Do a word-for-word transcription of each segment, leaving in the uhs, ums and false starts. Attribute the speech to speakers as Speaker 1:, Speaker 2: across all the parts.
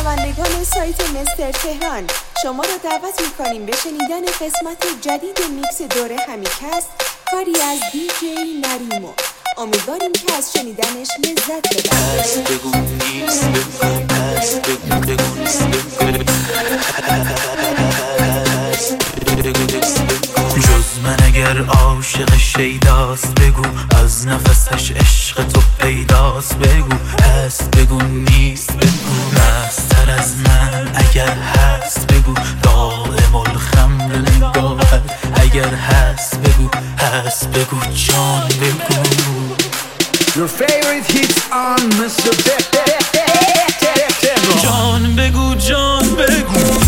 Speaker 1: شنوندگان سایت مستر تهران، شما را دعوت می‌کنیم به شنیدن قسمت جدید میکس دوره همیکست کاری از دی جی نریمو. امیدواریم که از شنیدنش لذت ببرید.
Speaker 2: جز من اگر عاشق شیداست بگو، از نفسش عشق تو پیداست بگو، هست بگو نیست بگو، مستر از من اگر هست بگو، دائم الخمر نگاهت اگر هست بگو، هست بگو جان بگو.
Speaker 3: Your favorite hits on mister
Speaker 2: جان بگو جان بگو.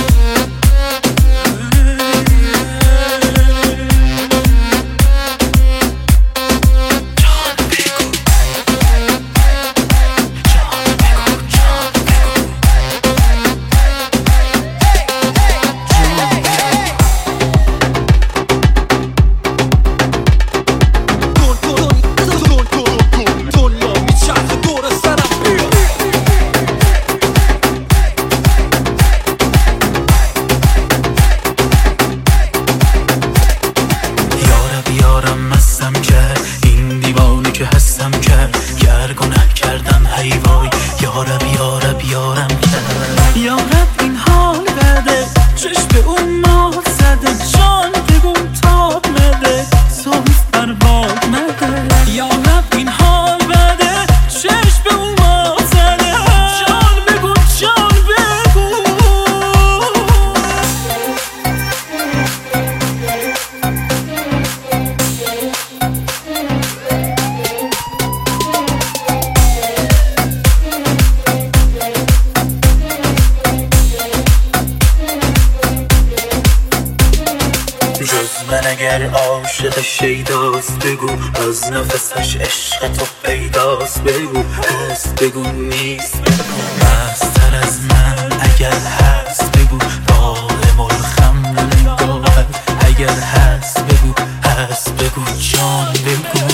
Speaker 2: من اگر عاشق شیداست بگو، از نفسش عشق تو پیداست بگو، هست بگو نیست بگو، مستر از من اگر هست بگو، دائم الخمر نگاهت اگر هست بگو، هست بگو جان بگو.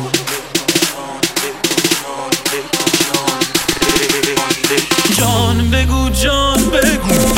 Speaker 2: جان بگو جان بگو.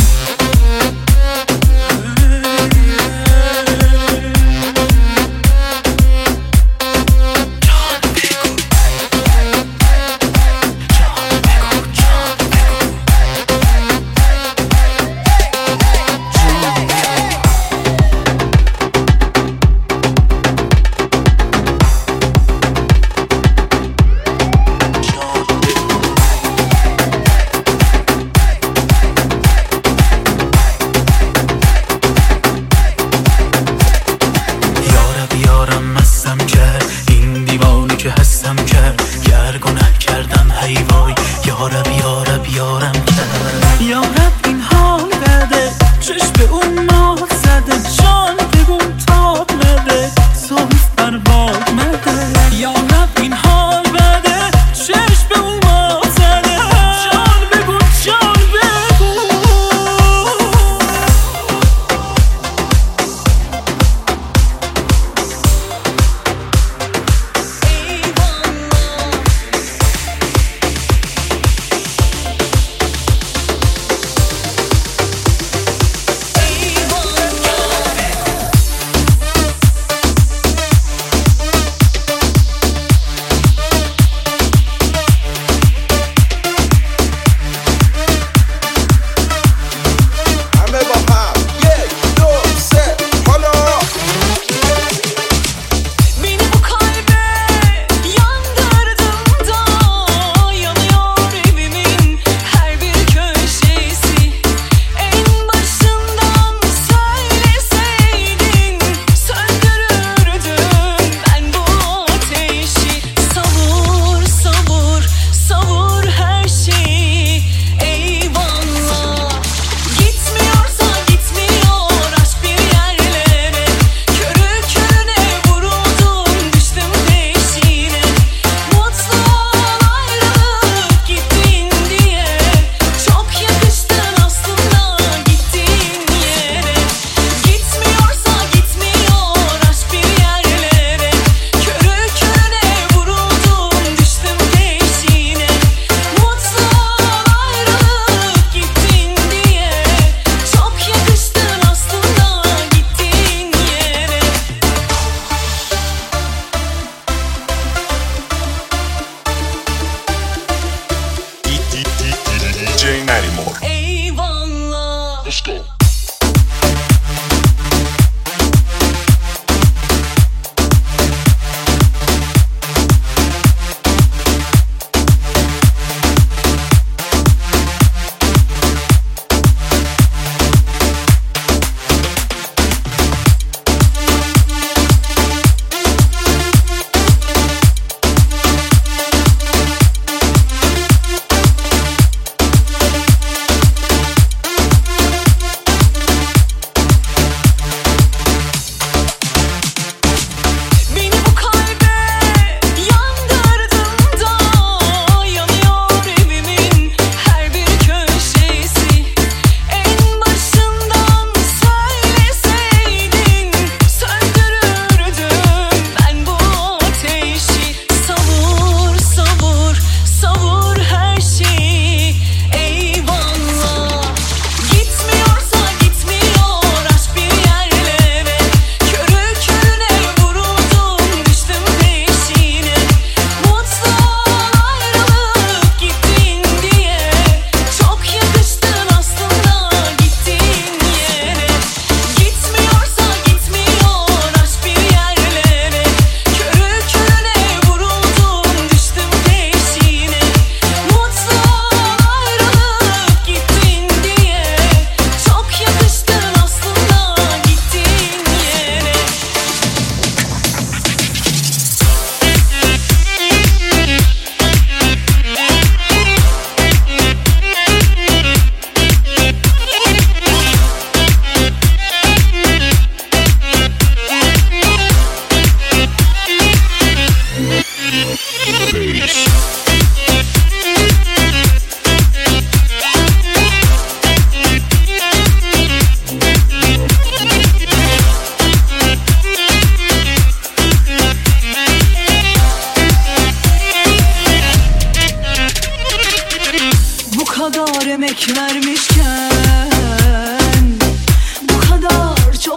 Speaker 4: Emek vermişken, bu kadar çok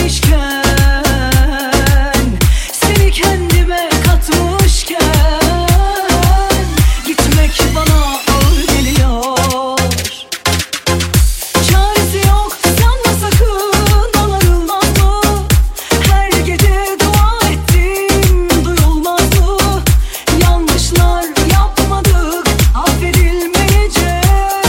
Speaker 4: sevmişken, seni kendime katmışken, gitmek bana ağır geliyor. Çaresi yok sanma sakın, onarılmaz mı? Her gece dua ettim, duyulmaz mı? Yanlışlar yapmadık, affedilmeyecek.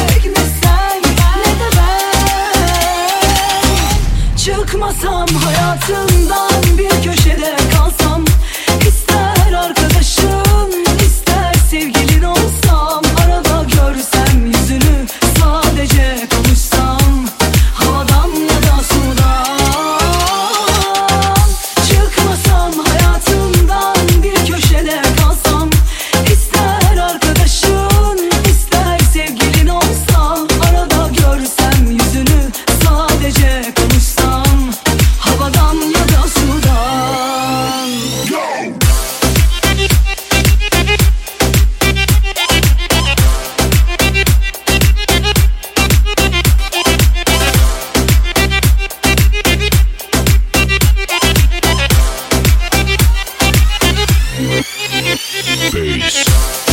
Speaker 4: Çıkmasam hayatından, bir köşede kalsam, ister arkadaşın, ister sevgilin olsam, arada görsem yüzünü, sadece konuşsam, havadan ya da sudan. Çıkmasam hayatından, bir köşede kalsam, ister arkadaşın, ister sevgilin olsam, arada görsem yüzünü, sadece konuşsam, havadan ya da sudan.
Speaker 3: Bass.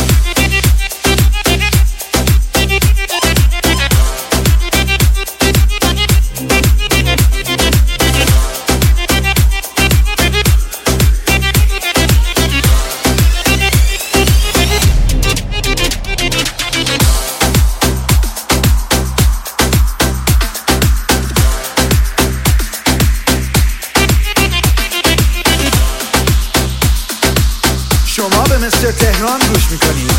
Speaker 3: شما به مستر تهران گوش میکنید.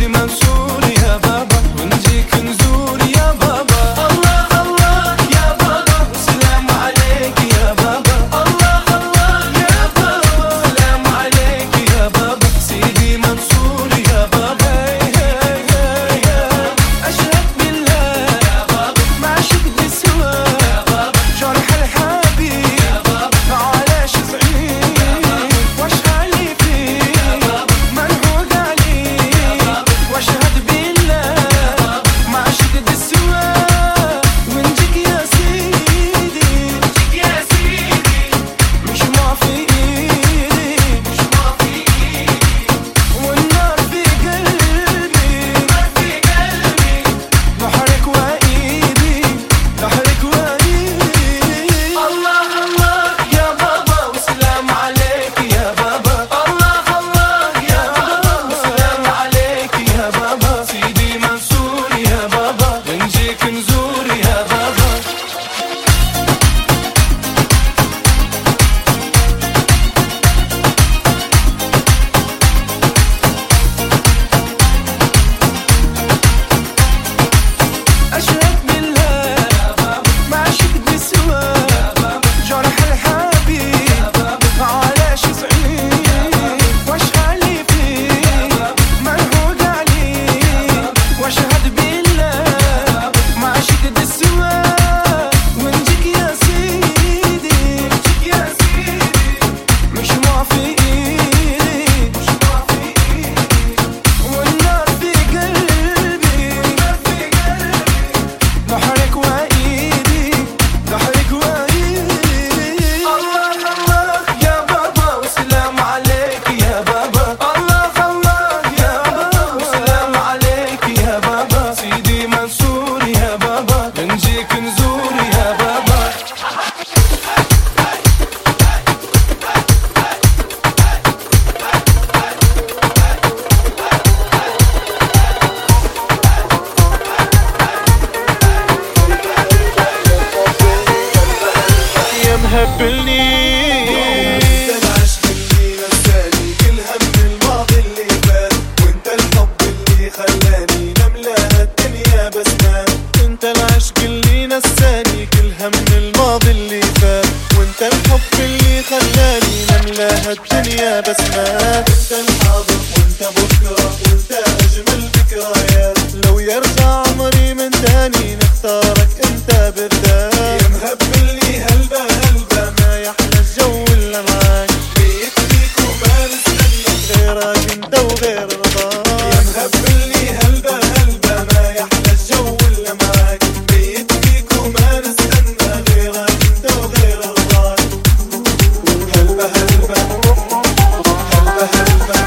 Speaker 5: Ya baba هم من الماضي اللي فات، وانت الحب اللي خلاني نملى هالدنيا بسمات. انت الحاضر وانت بكرة وانت اجمل ذكريات، لو يرجع عمري من تاني نختارك انت بالذات. يا مهبلني هلبة هلبة ما يحلى الجو الا معاك، بيك بيك وما نستنى غيرك انت وغير رضاك. يا مهبلني هلبة هلبة ما يحلى الجو الا معاك، بيك بيك وما نستنى غيرك انت وغير رضاك. هلبة هلبة هلبة هلبة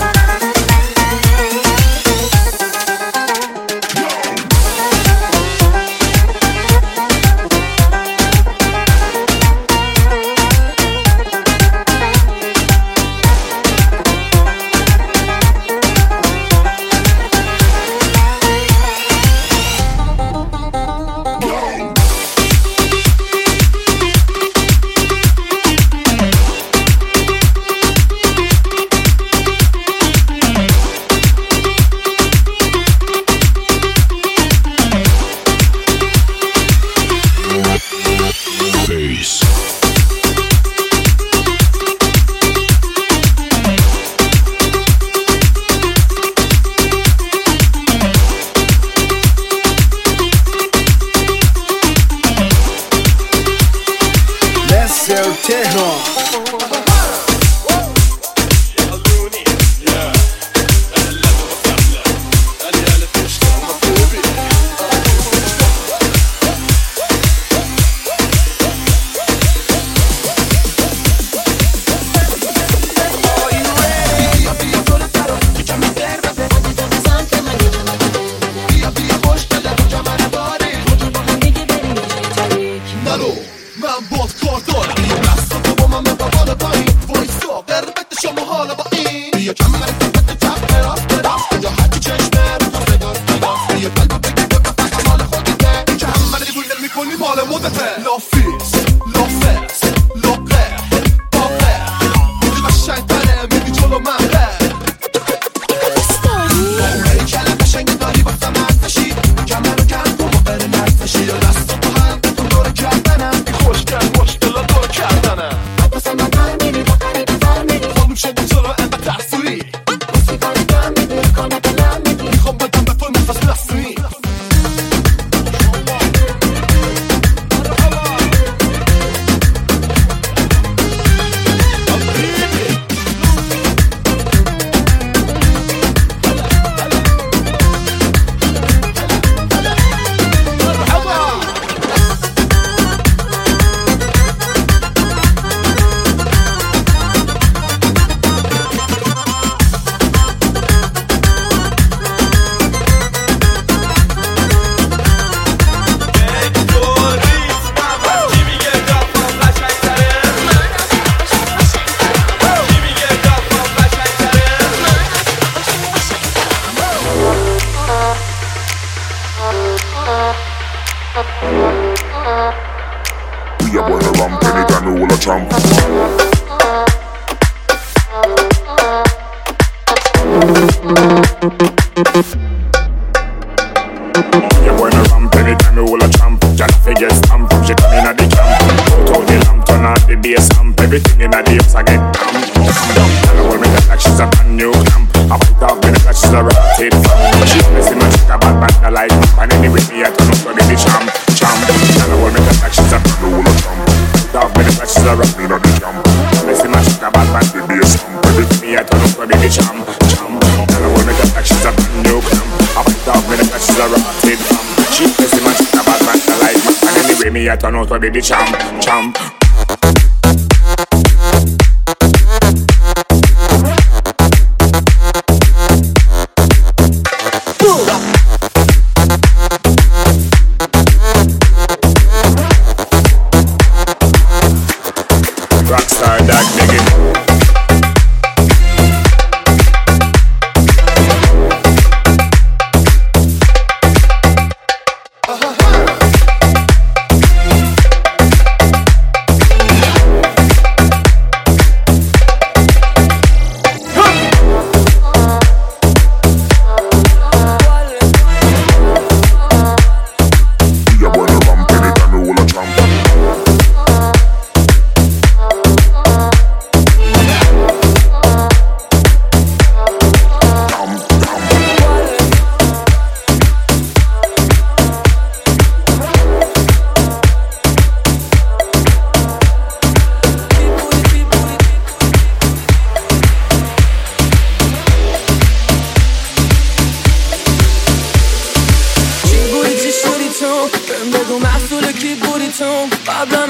Speaker 6: I turn out to be the champ, champ. Rockstar Dag nigga.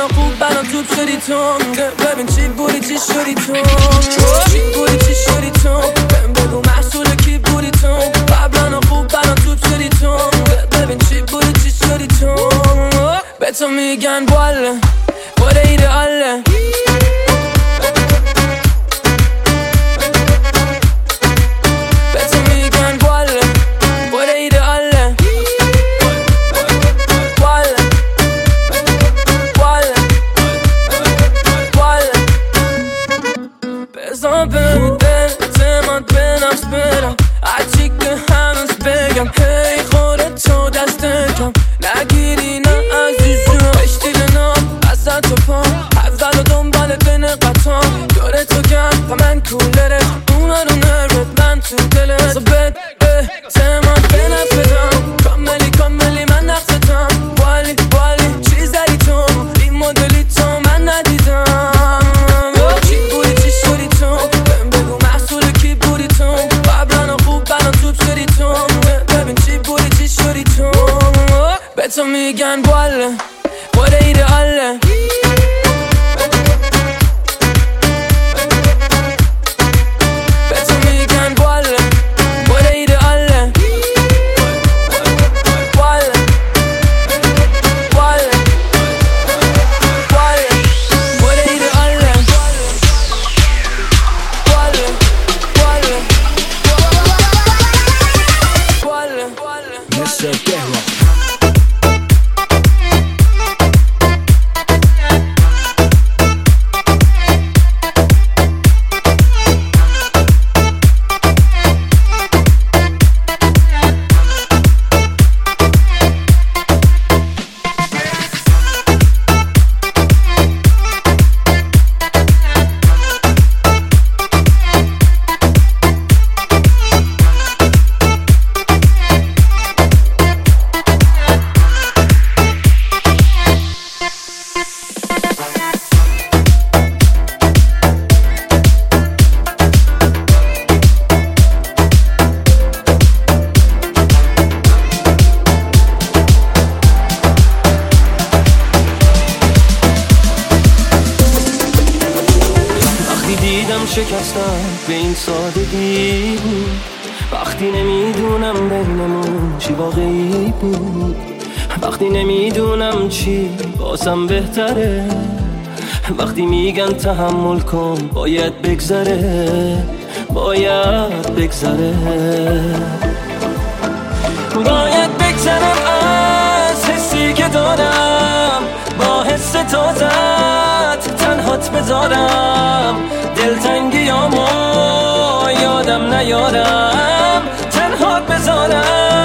Speaker 7: الان خوب برام توب شدی تو. ببین چی بودی چی شدی تو، چی بودی چی شدی تو. بهم بگو محصول کی بودی تو. قبلا خوب برام توب شدی تو. ببین چی بودی چی شدی تو. به تو میگن باله خود ایدئاله. به تو میگن باله خود ایدئاله. باله باله باله. بزن به دل اعتماد به نفس برم، هرچی که هنوز بگم هی خودت تو دست کم نگیری نه عزیزم. اشتیل نام اصلا تو پام حفظل و دنبال بین قطام. داره تو گم و من کولرت اونا رو نرد من تو دلت. سو بد اعتماد به نفس بدم، کاملی کاملی من نقصتم. والی والی چی زدی تو، این مدلی تو من ندیدم. چی بودی چی شدی تو، بهم بگو محصول کی بودی تو. قبلا خوب برام توب شدی تو. ببین چی بودی چی شدی تو. به تو میگن باله خود ایدئاله. به تو میگن باله خود ایدئاله. باله باله باله خود ایدئاله. باله باله باله باله.
Speaker 3: mister Tehran.
Speaker 7: شکستم به این سادگی بود، وقتی نمیدونم بینمون چی واقعی بود. وقتی نمیدونم چی بازم بهتره، وقتی میگن تحمل کن باید بگذره، باید بگذره. باید بگذرم از حسی که دارم، با حس تازت تنهات بذارم. دلتنگیامو یادم نیارم تنهات بذارم.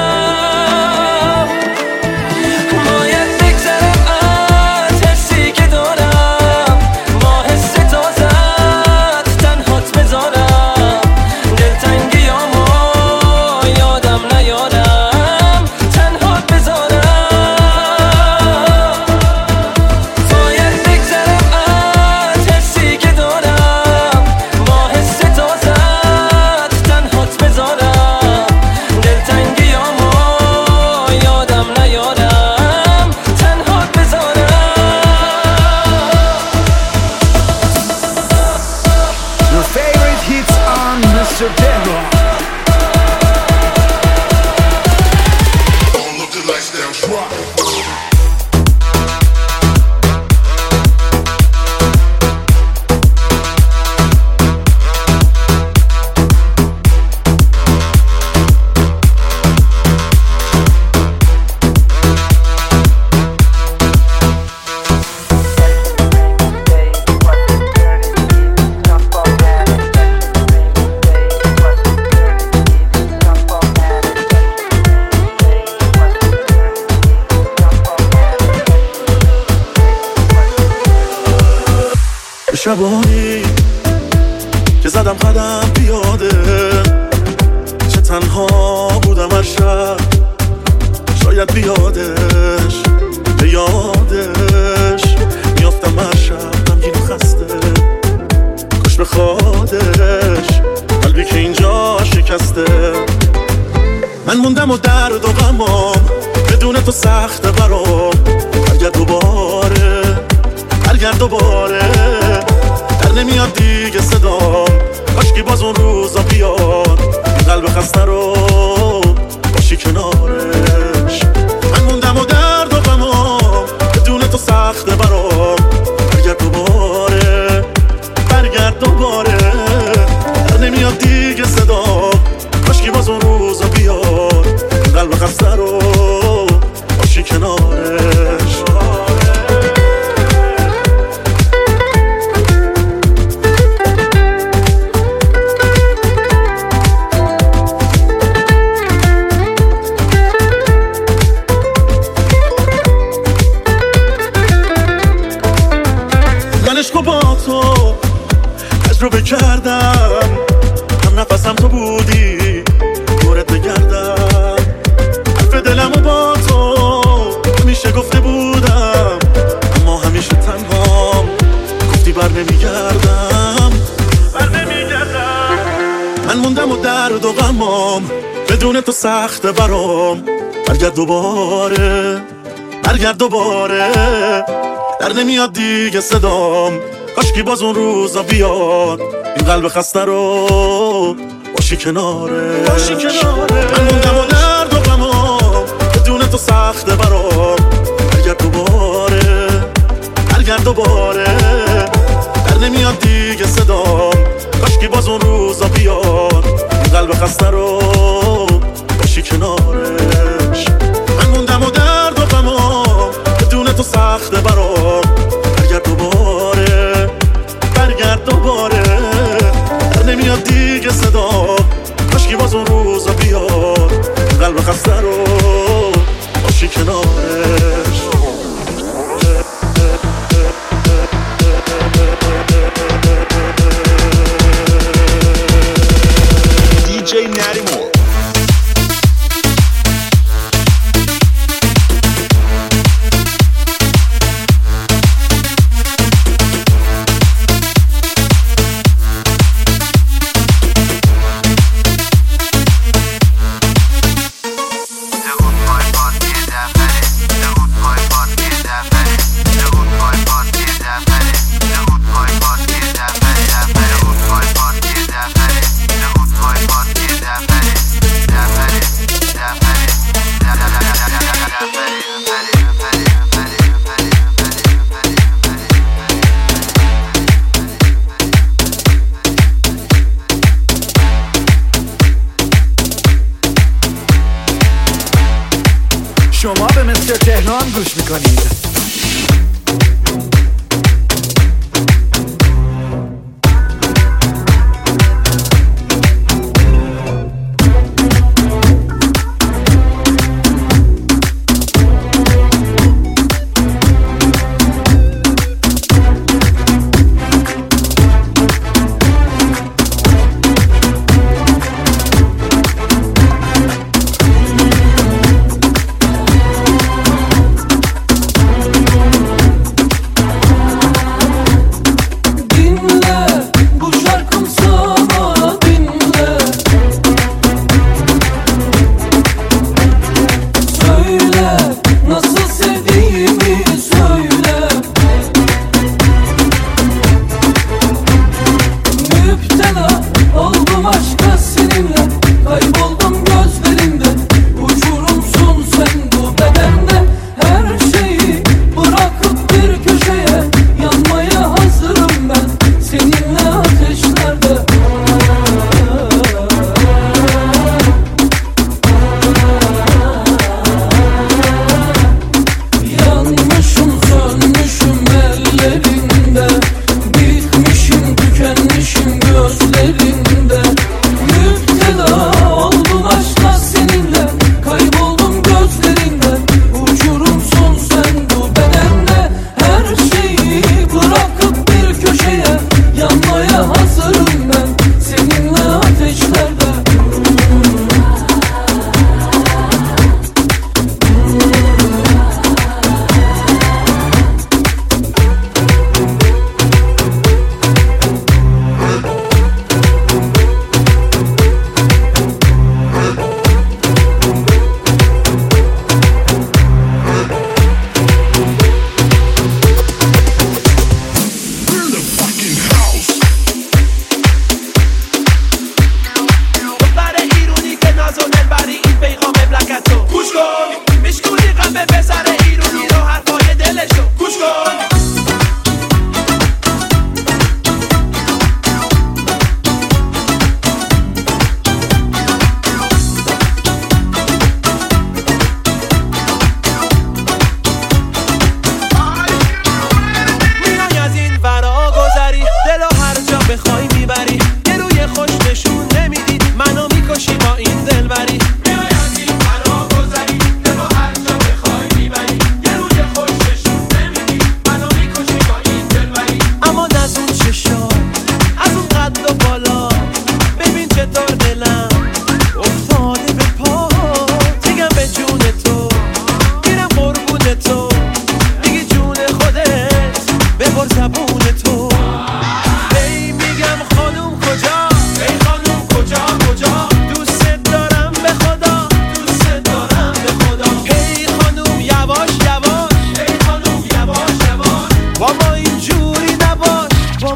Speaker 7: باید بگذرم از حسی که دارم، با حس تازت تنهات بذارم. دلتنگیامو یادم نیارم تنهات بذارم. باید بگذرم از حسی که دارم، با حس تازت تنهات بذارم. دلتنگیامو یادم نیارم تنهات بذارم.
Speaker 3: Your favorite hits on mister Tehran.
Speaker 6: All of the lights down, drop.
Speaker 5: شبانی که زدم قدم پیاده، چه تنها بودم از شب، شاید بیادش به یادش میافتم از شب غمگین و خسته، کاش بخوادش قلبی که اینجا شکسته. من موندم و درد و غمام بدون تو سخته برام، اگه دوباره برگرد دوباره. در نمیاد دیگه صدام، کاشکی باز اون روزا بیاد. این قلب خسته رو باشی کنارش. من موندم و درد و غمام بدون تو سخته برام. برگرد دوباره، برگرد دوباره. در نمیاد دیگه صدام، کاشکی باز اون روزا بیاد. این قلب خسته رو باشی کنارش. عشق با تو تجربه کردم، هم نفسم تو بودی دورت بگردم. حرف دلمو با تو همیشه گفته بودم، اما همیشه تنهام گفتی بر نمیگردم، بر نمیگردم. من موندم و درد و غمام بدون تو سخته برام. برگرد دوباره، برگرد دوباره. در نمیاد دیگه صدام، کاشکی باز اون روزا بیاد. این قلب خسته رو باشی کناره، باشی کناره. من موندم و درد و غمام بدون تو سخته برام. برگرد دوباره، برگرد دوباره. در نمیاد دیگه صدام، کاشکی باز اون روزا بیاد. این قلب خسته رو باشی کنارش. من موندم و درد و غمام بدون تو سخته برام. برگرد دوباره، برگرد دوباره. در نمیاد دیگه صدام، کاشکی باز اون روزا بیاد. قلب خسته رو باشی کنارش.
Speaker 8: دی جی نریمو.
Speaker 3: شما به مستر تهران گوش میکنید.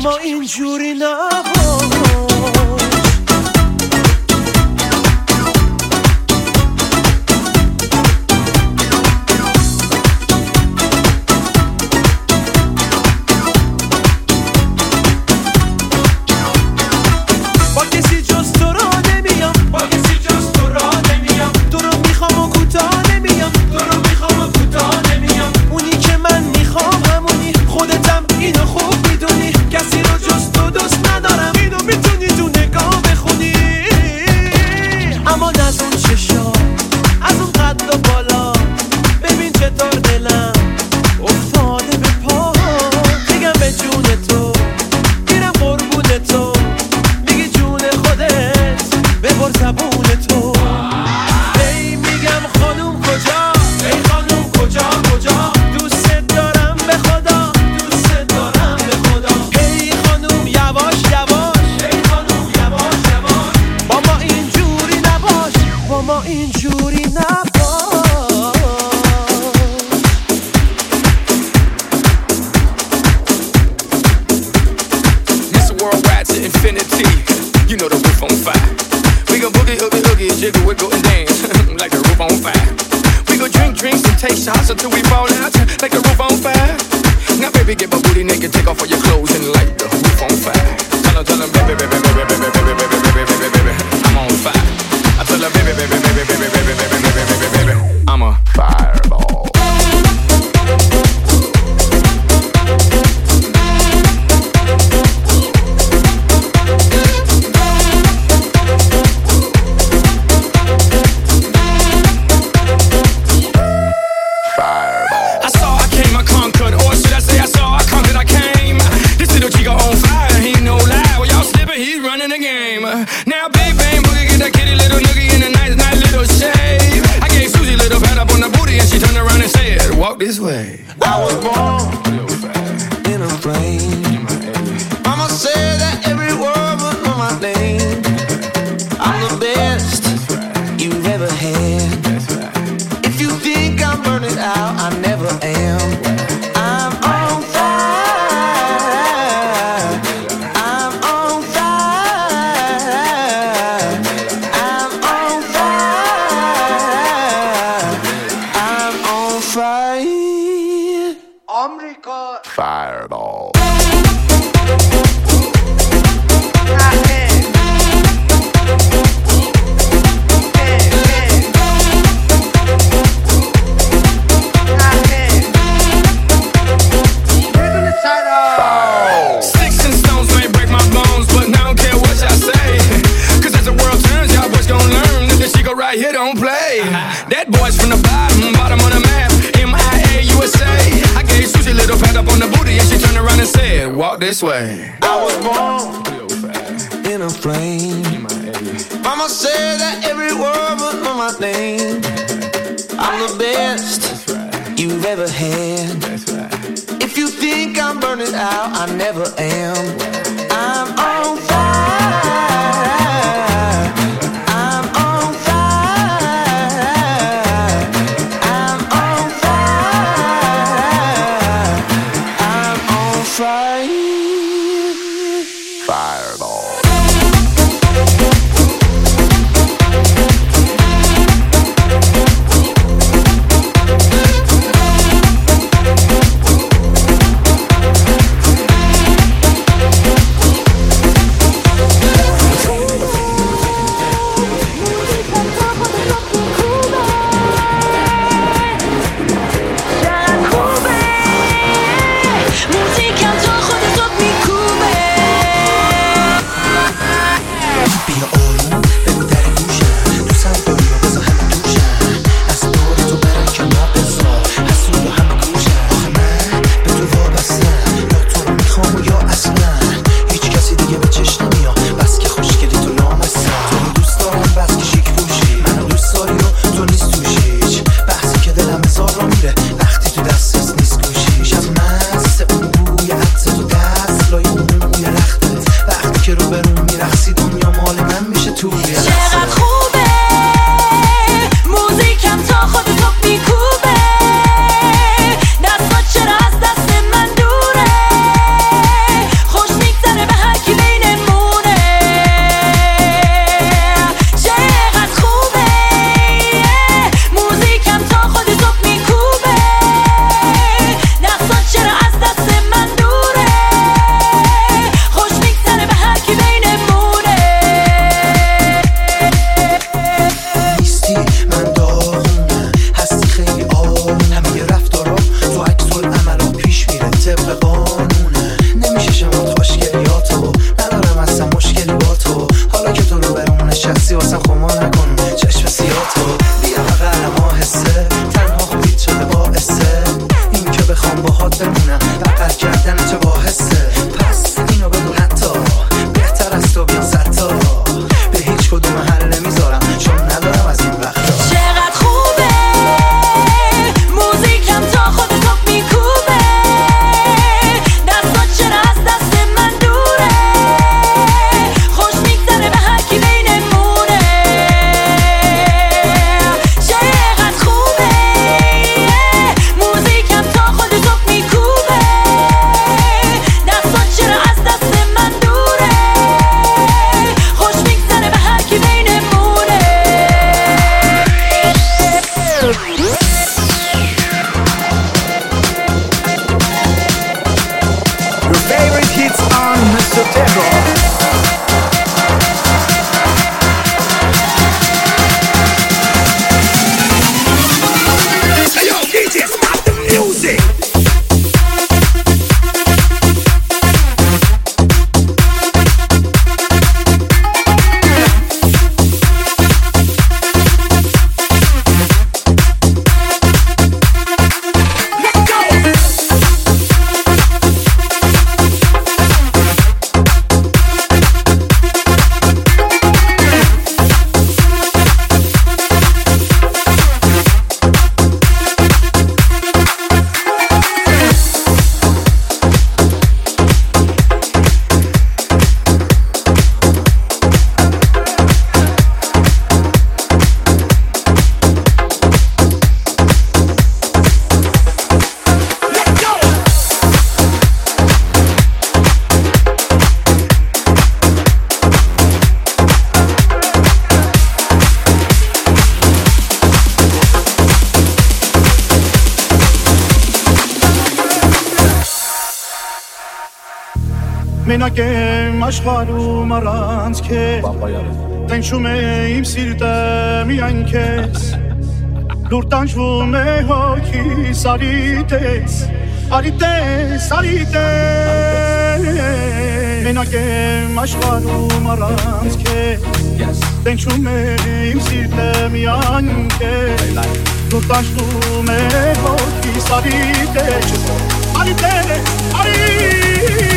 Speaker 9: ما اینجوری نباش.
Speaker 10: This way. I was born in a flame. Mama said that every word was my name. I'm the best you've ever had. If you think I'm burning out, I never am. I'm on fire. I'm on fire. I'm on fire. I'm on fire.
Speaker 4: موزیکم تو خودتو
Speaker 3: mister Terror.
Speaker 11: Մենակ աշխարհում առանց քեզ Տենչում է իմ սիրտը միայն քեզ Լուր տանջվում է հոգիս արիտես Արիտես, արիտես Մենակ եմ աշխարհում առանց քեզ Տենչում է իմ սիրտը միայն քեզ Լուր տանջվում է հոգիս արիտես Արիտես, արիտես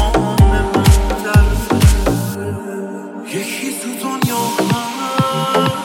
Speaker 12: یکی تو دنیا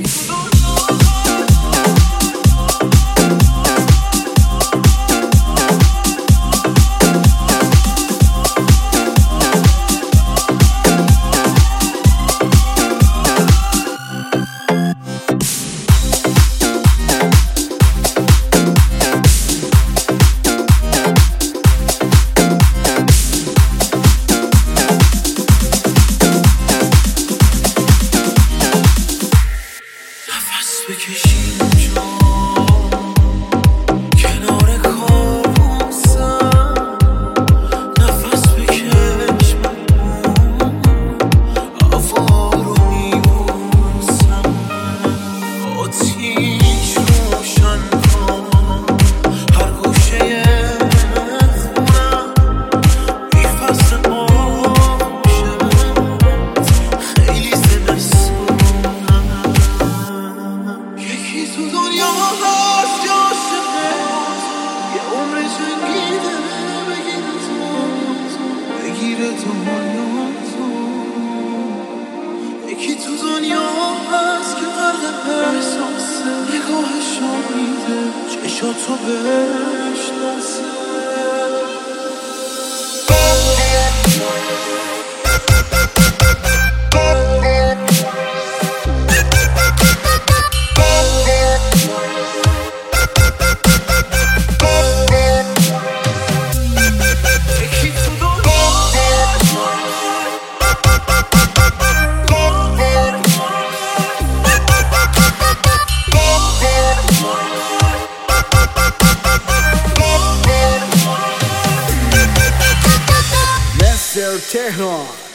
Speaker 3: Tehran.